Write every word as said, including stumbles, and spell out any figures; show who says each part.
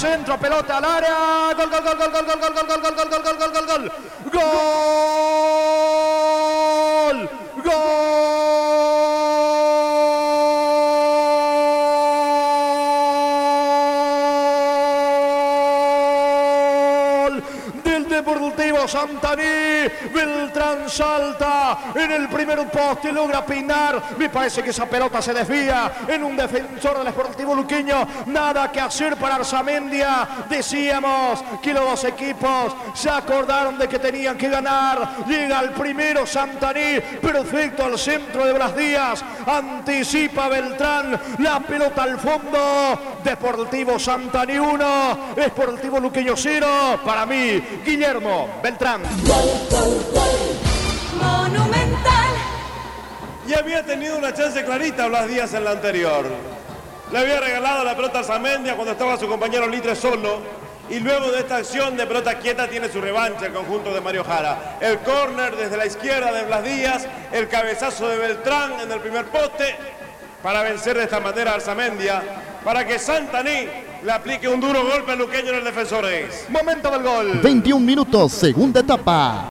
Speaker 1: centro, pelota al área. Gol, gol, gol, gol, gol, gol, gol, gol, gol, gol, gol, gol, gol, gol, gol, gol. Gol. Gol del Deportivo Santaní. Beltrán salta en el primer poste, logra peinar. Me parece que esa pelota se desvía en un defensor del Sportivo Luqueño. Nada que hacer para Arzamendia. Decíamos que los dos equipos se acordaron de que tenían que ganar. Llega el primero Santaní, perfecto al centro de Blas Díaz. Anticipa Beltrán, la pelota al fondo. Deportivo Santaní uno, Sportivo Luqueño cero. Para mí, Guillermo Beltrán.
Speaker 2: Monumental.
Speaker 3: Y había tenido una chance clarita Blas Díaz en la anterior. Le había regalado la pelota a Arzamendia cuando estaba su compañero Litre solo. Y luego de esta acción de pelota quieta tiene su revancha el conjunto de Mario Jara. El córner desde la izquierda de Blas Díaz, el cabezazo de Beltrán en el primer poste para vencer de esta manera a Arzamendia, para que Santaní le aplique un duro golpe al luqueño en el Defensores.
Speaker 1: Momento del gol.
Speaker 4: veintiún minutos, segunda etapa.